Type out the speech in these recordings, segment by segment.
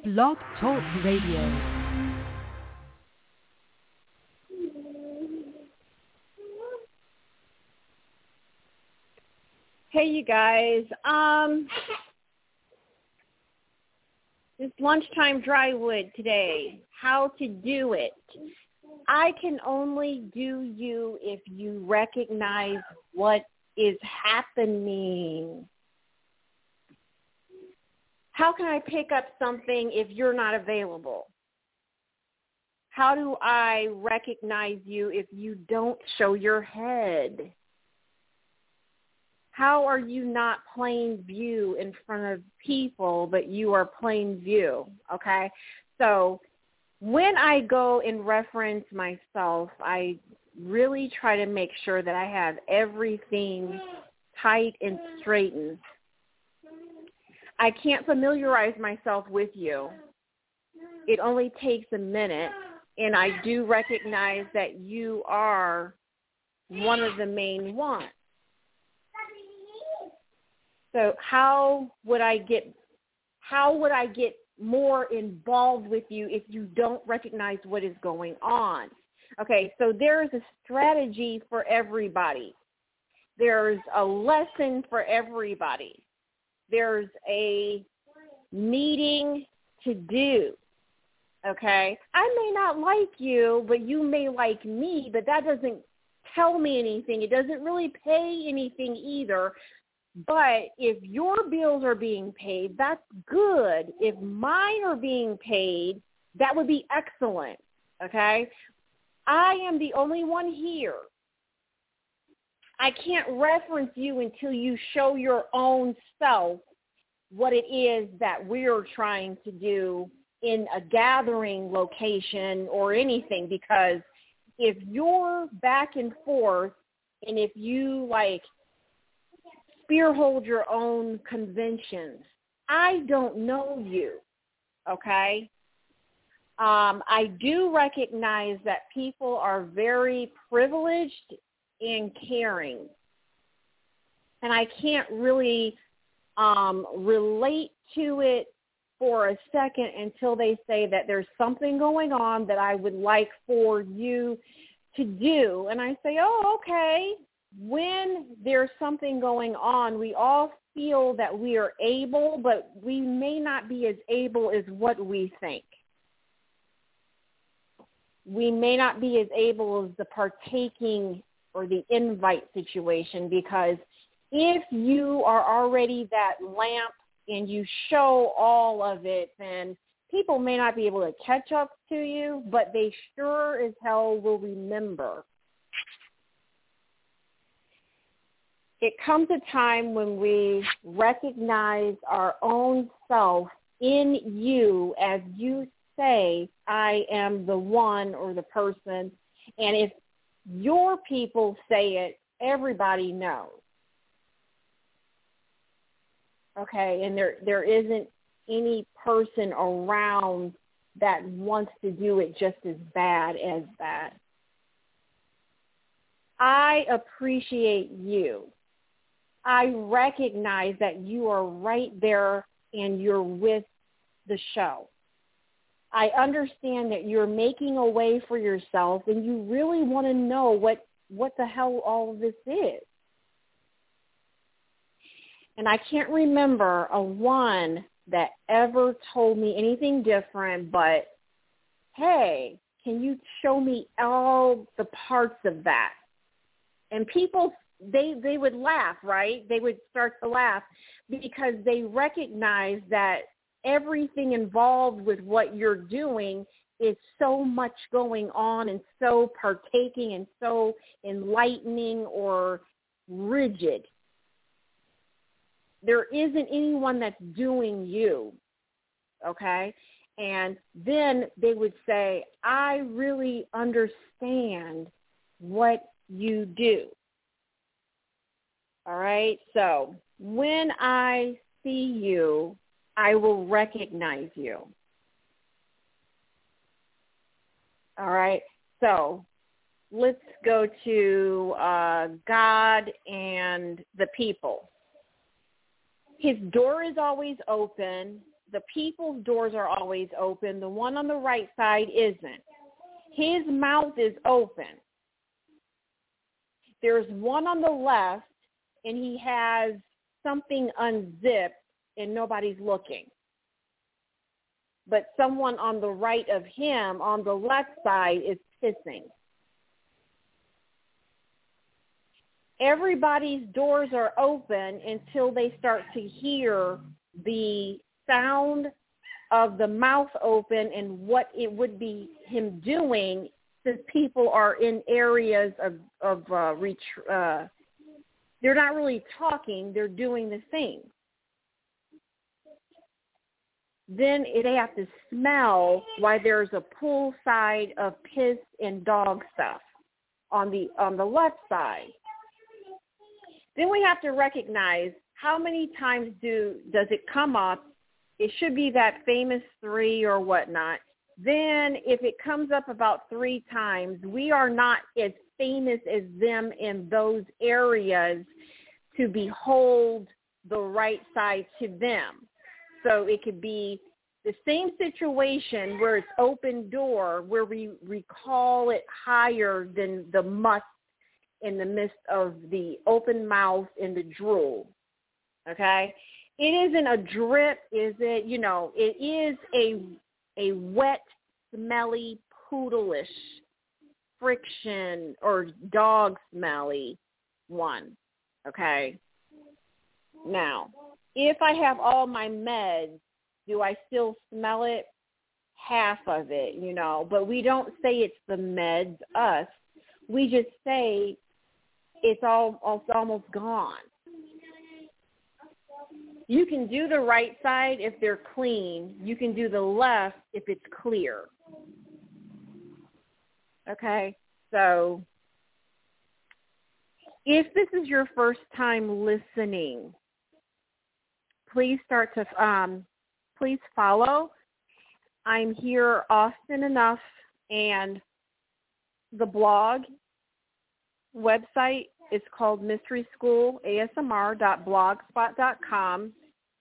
Blog Talk Radio. Hey, you guys. This lunchtime drywood today, how to do it. I can only do you if you recognize what is happening. How can I pick up something if you're not available? How do I recognize you if you don't show your head? How are you not plain view in front of people, but you are plain view, okay? So when I go and reference myself, I really try to make sure that I have everything tight and straightened. I can't familiarize myself with you. It only takes a minute, and I do recognize that you are one of the main ones. So how would I get more involved with you if you don't recognize what is going on? Okay, so there's a strategy for everybody. There's a lesson for everybody. There's a meeting to do. Okay? I may not like you, but you may like me, but that doesn't tell me anything. It doesn't really pay anything either. But if your bills are being paid, that's good. If mine are being paid, that would be excellent, okay? I am the only one here. I can't reference you until you show your own self what it is that we're trying to do in a gathering location or anything, because if you're back and forth and if you hold your own conventions, I don't know you, okay? I do recognize that people are very privileged and caring, and I can't really relate to it for a second until they say that there's something going on that I would like for you to do, and I say, oh, okay. When there's something going on, we all feel that we are able, but we may not be as able as what we think. We may not be as able as the partaking or the invite situation, because if you are already that lamp and you show all of it, then people may not be able to catch up to you, but they sure as hell will remember. It comes a time when we recognize our own self in you as you say, I am the one or the person. And if your people say it, everybody knows. Okay, and there isn't any person around that wants to do it just as bad as that. I appreciate you. I recognize that you are right there and you're with the show. I understand that you're making a way for yourself and you really want to know what the hell all of this is. And I can't remember a one that ever told me anything different but, hey, can you show me all the parts of that? And people, they would laugh, right? They would start to laugh because they recognize that everything involved with what you're doing is so much going on and so partaking and so enlightening or rigid. There isn't anyone that's doing you, okay? And then they would say, I really understand what you do. All right? So when I see you, I will recognize you. All right? So let's go to God and the people. His door is always open. the people's doors are always open. The one on the right side isn't. His mouth is open. There's one on the left, and he has something unzipped, and nobody's looking. But someone on the right of him, on the left side, is pissing. Everybody's doors are open until they start to hear the sound of the mouth open and what it would be him doing, since people are in areas of they're not really talking, they're doing the thing. Then they have to smell why there's a poolside of piss and dog stuff on the left side. Then we have to recognize how many times does it come up. It should be that famous 3 or whatnot. Then if it comes up about 3 times, we are not as famous as them in those areas to behold the right side to them. So it could be the same situation where it's open door, where we recall it higher than the must in the midst of the open mouth and the drool. Okay? It isn't a drip, is it? You know, it is a wet, smelly, poodleish, friction, or dog smelly one. Okay? Now, if I have all my meds, do I still smell it? Half of it, you know. But we don't say it's the meds, us. We just say it's almost gone. You can do the right side if they're clean. You can do the left if it's clear. Okay? So if this is your first time listening, please please follow. I'm here often enough, and the blog website is called mysteryschool.asmr.blogspot.com.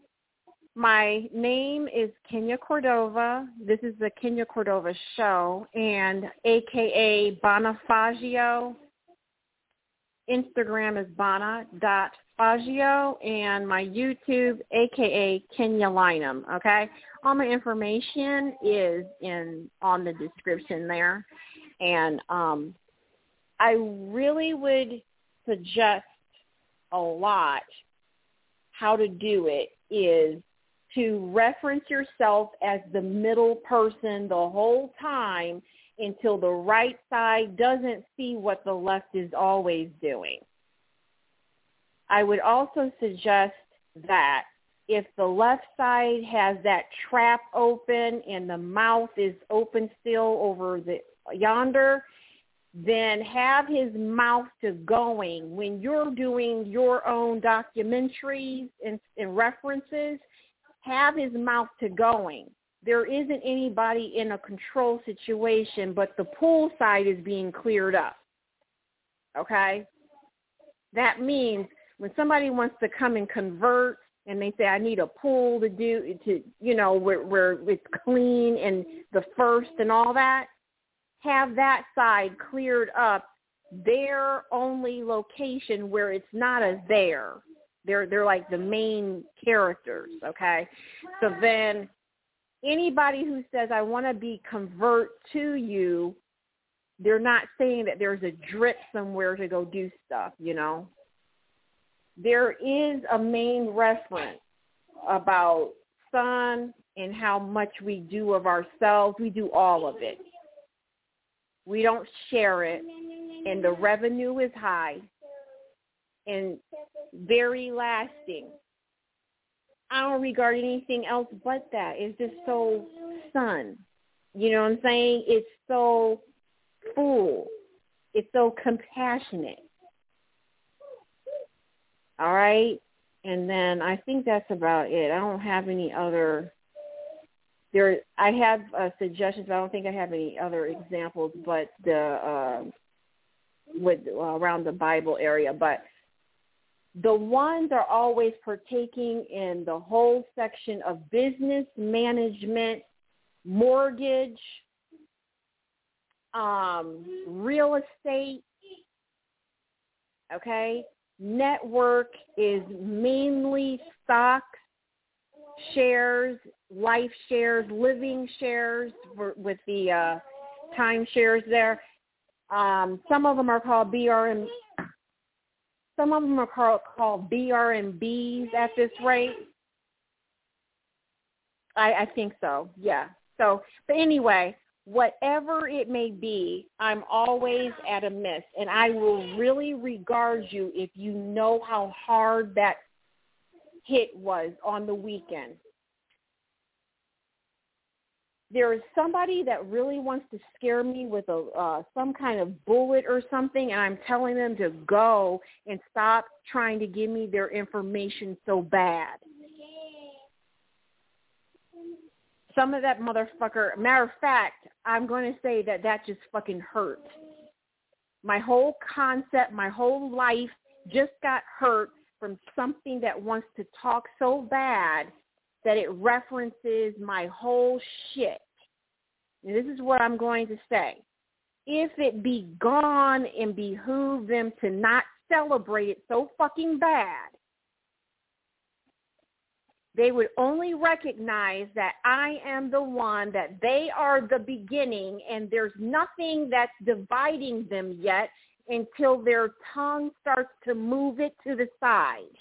My name is Kenya Cordova. This is the Kenya Cordova Show, and AKA Bonafaggio. Instagram is bana.faggio, and my YouTube, AKA Kenya Lynham, okay? All my information is on the description there. And I really would suggest a lot how to do it is to reference yourself as the middle person the whole time until the right side doesn't see what the left is always doing. I would also suggest that if the left side has that trap open and the mouth is open still over yonder, then have his mouth to going. When you're doing your own documentaries and references, have his mouth to going. There isn't anybody in a control situation, but the pool side is being cleared up. Okay? That means when somebody wants to come and convert and they say, I need a pool to where it's clean and the first and all that, have that side cleared up, their only location where it's not a there. They're like the main characters, okay? So then anybody who says, I want to be convert to you, they're not saying that there's a drip somewhere to go do stuff, you know. There is a main reference about sun and how much we do of ourselves. We do all of it. We don't share it, and the revenue is high and very lasting. I don't regard anything else but that. It's just so sun. You know what I'm saying? It's so full. It's so compassionate. All right? And then I think that's about it. I don't have any other... I have suggestions, but I don't think I have any other examples, but around the Bible area. But The ones are always partaking in the whole section of business management, mortgage, real estate, okay? Network is mainly stocks, shares, life shares, living shares with the timeshares there. Some of them are called BRM. Some of them are called BRMBs at this rate. I think so, yeah. So, but anyway, whatever it may be, I'm always at a miss, and I will really regard you if you know how hard that hit was on the weekend. There is somebody that really wants to scare me with some kind of bullet or something, and I'm telling them to go and stop trying to give me their information so bad. Some of that motherfucker, matter of fact, I'm going to say that just fucking hurt. My whole concept, my whole life just got hurt from something that wants to talk so bad that it references my whole shit. And this is what I'm going to say. If it be gone and behoove them to not celebrate it so fucking bad, they would only recognize that I am the one, that they are the beginning, and there's nothing that's dividing them yet until their tongue starts to move it to the side.